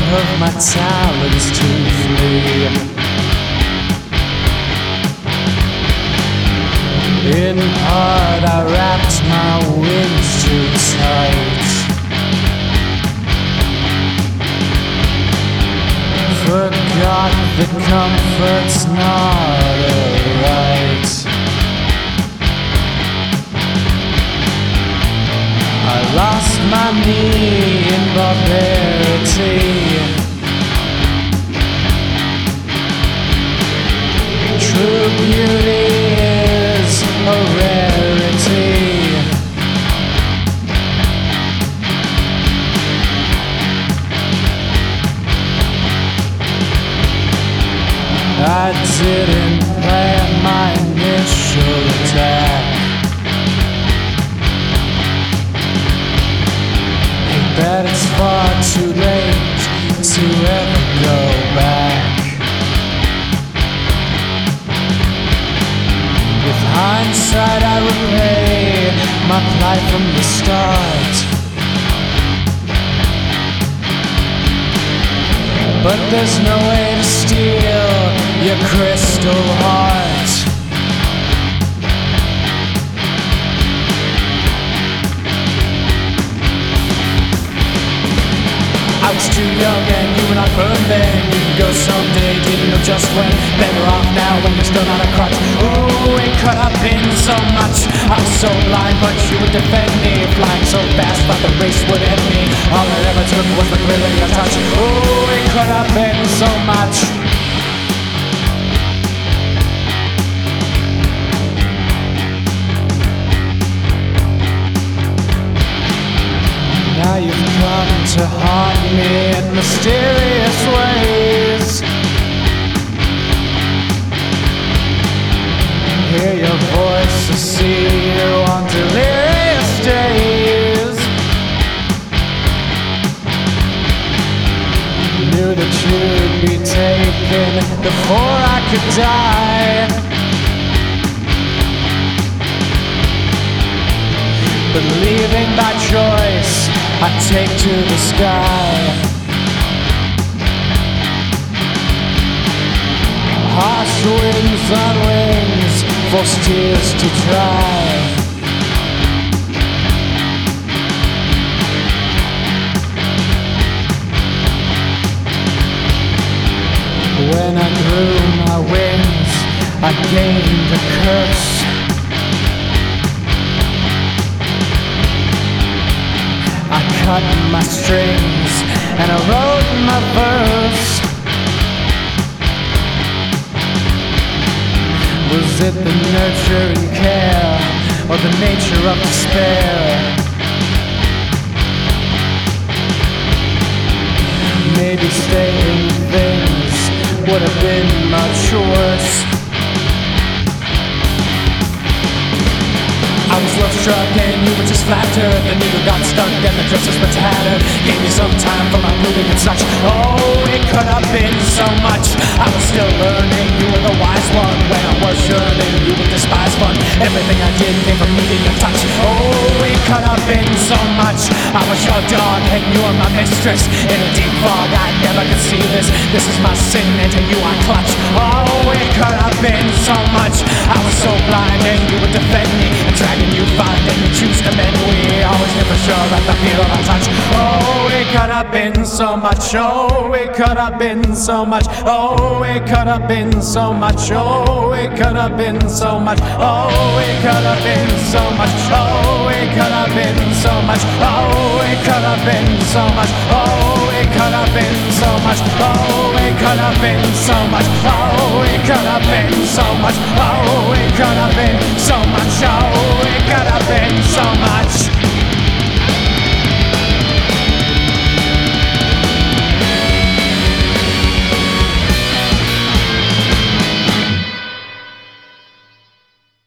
of my talents to flee. In part I wrapped my wings too tight. Forgot that comfort's not alright. I lost my knee in barbarity. True beauty is a rarity. I didn't plan my initial attack. That it's far too late to ever go back. With hindsight I repay my plight from the start. But there's no way to steal your crystal heart. I was too young and you were not born then. You can go someday, didn't know just when. Better off now when you're still not a crutch. Ooh, it could have been so much. I was so blind, but you would defend me. Flying so fast, thought the race would end me. All I ever took was the thrill of your touch. Ooh, it could have been so much. Now you've come to haunt me in mysterious ways. Hear your voice, to see you on delirious days. Knew that you'd be taken before I could die. Believing by choice, I take to the sky. Harsh winds on wings, force tears to dry. When I grew my wings, I gained a curse. I cut my strings and I wrote my verse. Was it the nurturing care or the nature of despair? Maybe stating things would have been much worse. I was love struck and you were just flattered. The needle got stuck and the dresses were tattered. Gave me some time for my moving and such. Oh, it could have been so much. I was still learning, you were the wise one. When I was yearning, you would despise fun. Everything I did came from needing your touch. Oh, it could have been so much. I was your dog and you were my mistress. In a deep fog I never could see this. This is my sin and to you I clutch. Oh, it could have been so much. I was so blind and you would defend me. And dragging you find and you choose to mend. We always knew for sure at the feel of our touch. Oh, it could have been so much. Oh, it could have been so much. Oh, it could have been so much. Oh, it could have been so much. Oh, it could have been so much. Oh, it could have been so much. Oh, it could have been so much. Oh, it could have been so much. Oh, it could have been so much. Oh, it could have been so much. Oh, it could have been